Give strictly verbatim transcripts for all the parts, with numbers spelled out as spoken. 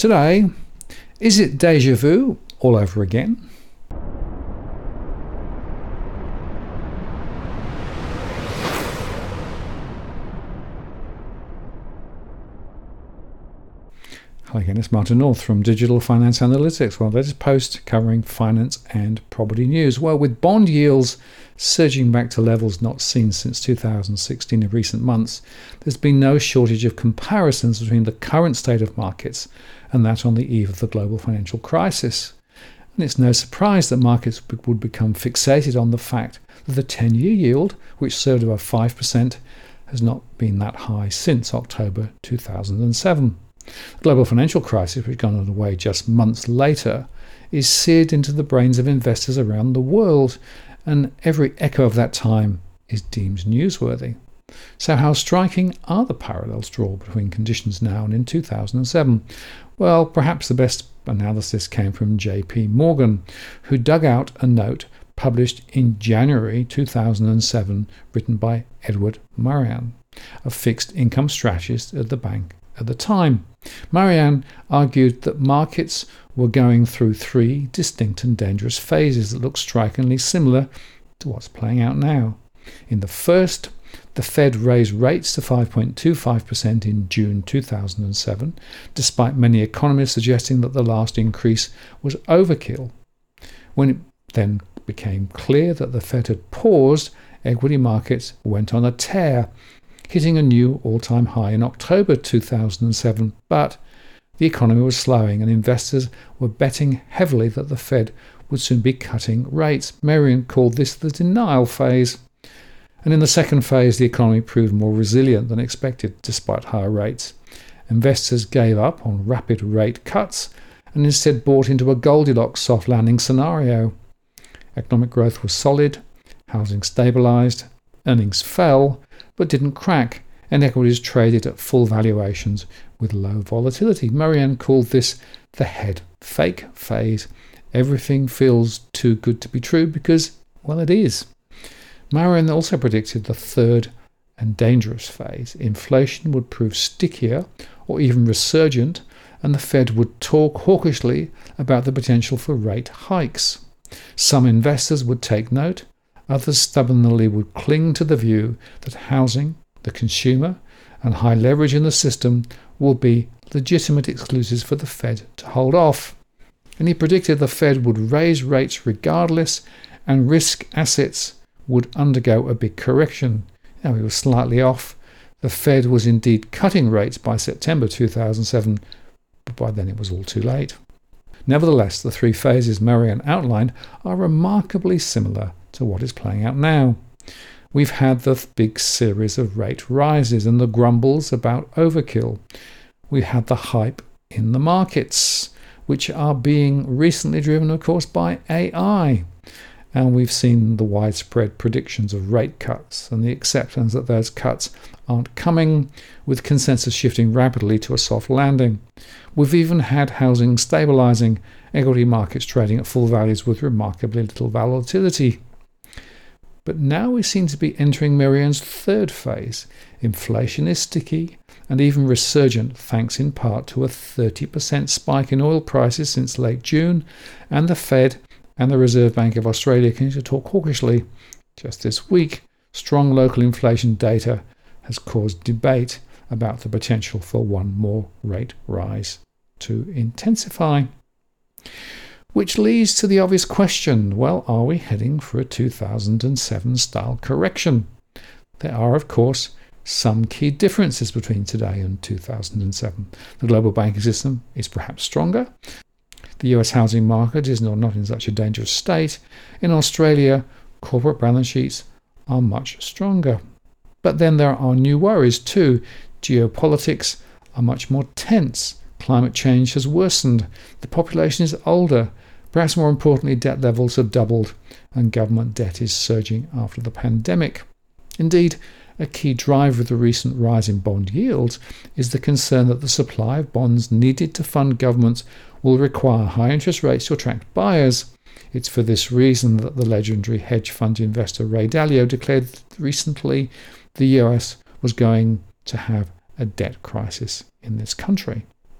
Today, is it déjà vu all over again? Hi again, it's Martin North from Digital Finance Analytics. Well, latest post covering finance and property news. Well, with bond yields surging back to levels not seen since two thousand sixteen in recent months, there's been no shortage of comparisons between the current state of markets and that on the eve of the global financial crisis. And it's no surprise that markets would become fixated on the fact that the ten-year yield, which served above five percent, has not been that high since October two thousand seven. The global financial crisis, which got underway just months later, is seared into the brains of investors around the world, and every echo of that time is deemed newsworthy. So how striking are the parallels drawn between conditions now and in two thousand seven? Well, perhaps the best analysis came from J P Morgan, who dug out a note published in January two thousand seven written by Edward Marian, a fixed income strategist at the bank at the time. Marian argued that markets were going through three distinct and dangerous phases that look strikingly similar to what's playing out now. In the first, the Fed raised rates to five point two five percent in June two thousand seven, despite many economists suggesting that the last increase was overkill. When it then became clear that the Fed had paused, equity markets went on a tear, hitting a new all-time high in October two thousand seven, but the economy was slowing and investors were betting heavily that the Fed would soon be cutting rates. Marian called this the denial phase. And in the second phase, the economy proved more resilient than expected despite higher rates. Investors gave up on rapid rate cuts and instead bought into a Goldilocks soft landing scenario. Economic growth was solid, housing stabilised, earnings fell, but didn't crack, and equities traded at full valuations with low volatility. Marian called this the head fake phase. Everything feels too good to be true because, well, it is. Marian also predicted the third and dangerous phase. Inflation would prove stickier or even resurgent, and the Fed would talk hawkishly about the potential for rate hikes. Some investors would take note. Others stubbornly would cling to the view that housing, the consumer, and high leverage in the system will be legitimate excuses for the Fed to hold off. And he predicted the Fed would raise rates regardless and risk assets would undergo a big correction. Now, he was slightly off. The Fed was indeed cutting rates by September two thousand seven, but by then it was all too late. Nevertheless, the three phases Marian outlined are remarkably similar to what is playing out now. We've had the big series of rate rises and the grumbles about overkill. We've had the hype in the markets, which are being recently driven, of course, by A I. And we've seen the widespread predictions of rate cuts and the acceptance that those cuts aren't coming, with consensus shifting rapidly to a soft landing. We've even had housing stabilising, equity markets trading at full values with remarkably little volatility. But now we seem to be entering Marian's third phase. Inflation is sticky and even resurgent, thanks in part to a thirty percent spike in oil prices since late June, and the Fed and the Reserve Bank of Australia continue to talk hawkishly. Just this week, strong local inflation data has caused debate about the potential for one more rate rise to intensify. Which leads to the obvious question, well, are we heading for a two thousand seven style correction? There are, of course, some key differences between today and two thousand seven. The global banking system is perhaps stronger. The U S housing market is not, not in such a dangerous state. In Australia, corporate balance sheets are much stronger. But then there are new worries too. Geopolitics are much more tense. Climate change has worsened. The population is older. Perhaps more importantly, debt levels have doubled and government debt is surging after the pandemic. Indeed, a key driver of the recent rise in bond yields is the concern that the supply of bonds needed to fund governments will require high interest rates to attract buyers. It's for this reason that the legendary hedge fund investor Ray Dalio declared recently the U S was going to have a debt crisis in this country.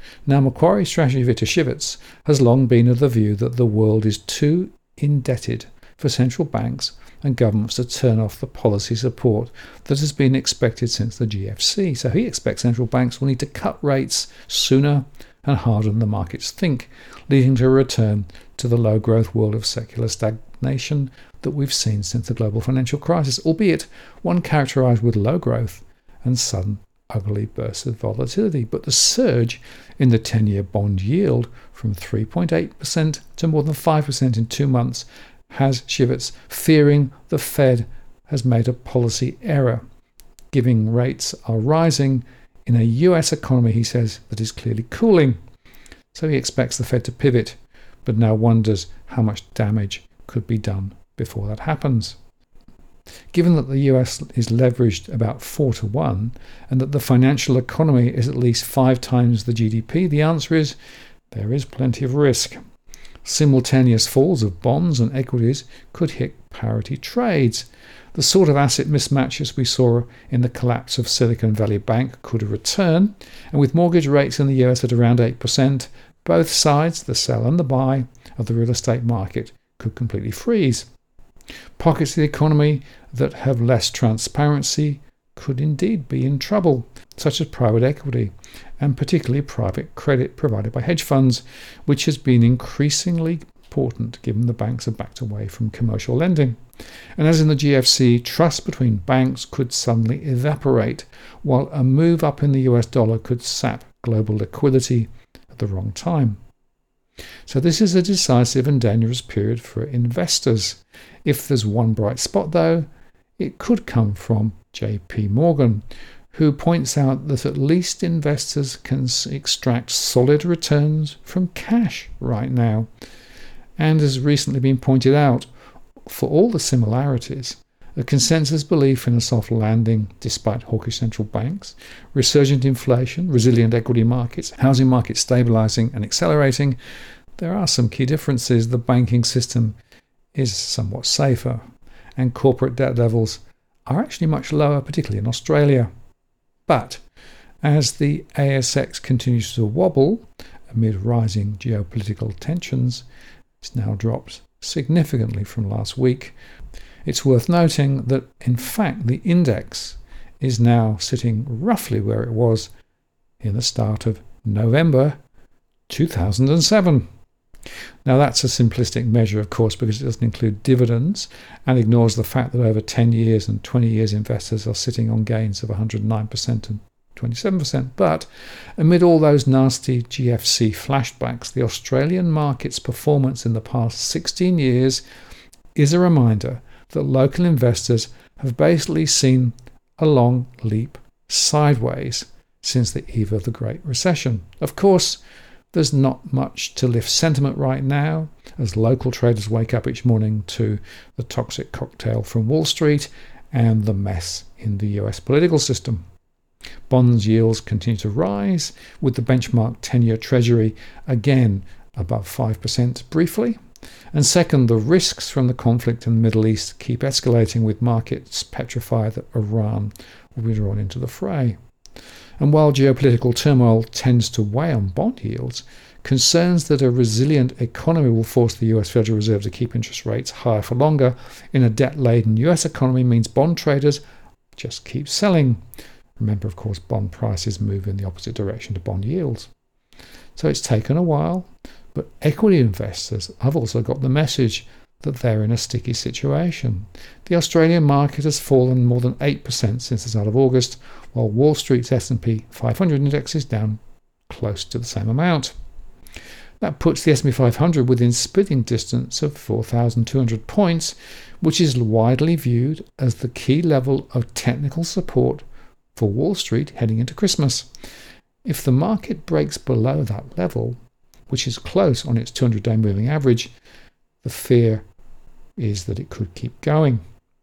Now, Macquarie's strategy Victor Shivets has long been of the view that the world is too indebted for central banks and governments to turn off the policy support that has been expected since the G F C. So he expects central banks will need to cut rates sooner and harder than the markets think, leading to a return to the low-growth world of secular stagnation that we've seen since the global financial crisis, albeit one characterised with low growth and sudden ugly bursts of volatility. But the surge in the ten-year bond yield from three point eight percent to more than five percent in two months has Shivets fearing the Fed has made a policy error. Giving rates are rising in a U S economy, he says, that is clearly cooling. So he expects the Fed to pivot, but now wonders how much damage could be done before that happens. Given that the U S is leveraged about four to one and that the financial economy is at least five times the G D P, the answer is there is plenty of risk. Simultaneous falls of bonds and equities could hit parity trades. The sort of asset mismatches we saw in the collapse of Silicon Valley Bank could return, and with mortgage rates in the U S at around eight percent, both sides, the sell and the buy, of the real estate market could completely freeze. Pockets of the economy that have less transparency could indeed be in trouble, such as private equity, and particularly private credit provided by hedge funds, which has been increasingly important given the banks are backed away from commercial lending. And as in the G F C, trust between banks could suddenly evaporate, while a move up in the U S dollar could sap global liquidity at the wrong time. So this is a decisive and dangerous period for investors. If there's one bright spot, though, it could come from J P Morgan, who points out that at least investors can extract solid returns from cash right now. And as recently been pointed out, for all the similarities, a consensus belief in a soft landing despite hawkish central banks, resurgent inflation, resilient equity markets, housing markets stabilising and accelerating, there are some key differences. The banking system is somewhat safer, and corporate debt levels are actually much lower, particularly in Australia. But as the A S X continues to wobble amid rising geopolitical tensions, it's now dropped significantly from last week. It's worth noting that, in fact, the index is now sitting roughly where it was in the start of November two thousand seven. Now, that's a simplistic measure, of course, because it doesn't include dividends and ignores the fact that over ten years and twenty years investors are sitting on gains of one hundred nine percent and twenty-seven percent. But amid all those nasty G F C flashbacks, the Australian market's performance in the past sixteen years is a reminder that local investors have basically seen a long leap sideways since the eve of the Great Recession. Of course, there's not much to lift sentiment right now as local traders wake up each morning to the toxic cocktail from Wall Street and the mess in the U S political system. Bonds yields continue to rise, with the benchmark ten-year Treasury again above five percent briefly. And second, the risks from the conflict in the Middle East keep escalating, with markets petrified that Iran will be drawn into the fray. And while geopolitical turmoil tends to weigh on bond yields, concerns that a resilient economy will force the U S Federal Reserve to keep interest rates higher for longer in a debt-laden U S economy means bond traders just keep selling. Remember, of course, bond prices move in the opposite direction to bond yields. So it's taken a while, but equity investors have also got the message that they're in a sticky situation. The Australian market has fallen more than eight percent since the start of August, while Wall Street's S and P five hundred index is down close to the same amount. That puts the S and P five hundred within spitting distance of four thousand two hundred points, which is widely viewed as the key level of technical support for Wall Street heading into Christmas. If the market breaks below that level, which is close on its two hundred day moving average, the fear is that it could keep going.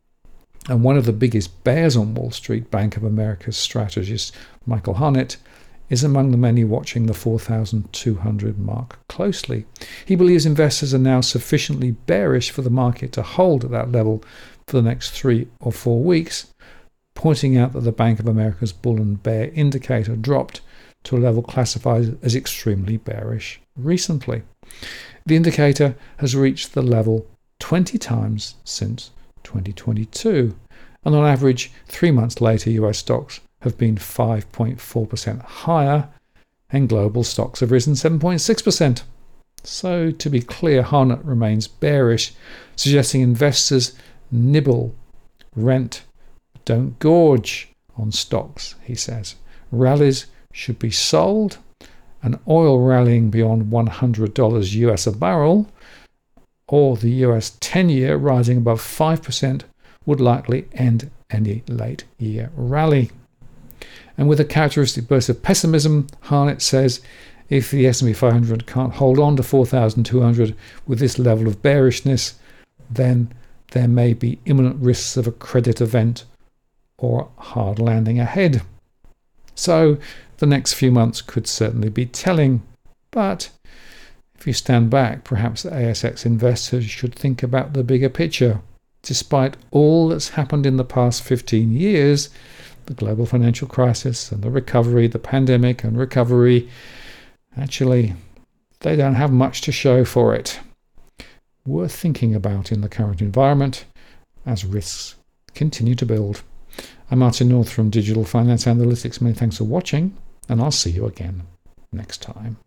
And one of the biggest bears on Wall Street, Bank of America's strategist Michael Harnett, is among the many watching the four thousand two hundred mark closely. He believes investors are now sufficiently bearish for the market to hold at that level for the next three or four weeks, pointing out that the Bank of America's bull and bear indicator dropped to a level classified as extremely bearish recently. The indicator has reached the level twenty times since twenty twenty-two, and on average, three months later, U S stocks have been five point four percent higher, and global stocks have risen seven point six percent. So, to be clear, Harnett remains bearish, suggesting investors nibble, rent, don't gorge on stocks, he says. Rallies should be sold, and oil rallying beyond one hundred dollars U S a barrel, or the U S ten-year rising above five percent, would likely end any late-year rally. And with a characteristic burst of pessimism, Harnett says if the S and P five hundred can't hold on to four thousand two hundred with this level of bearishness, then there may be imminent risks of a credit event or hard landing ahead. So the next few months could certainly be telling, but if you stand back, perhaps the A S X investors should think about the bigger picture. Despite all that's happened in the past fifteen years, the global financial crisis and the recovery, the pandemic and recovery, actually, they don't have much to show for it. Worth thinking about in the current environment as risks continue to build. I'm Martin North from Digital Finance Analytics. Many thanks for watching, and I'll see you again next time.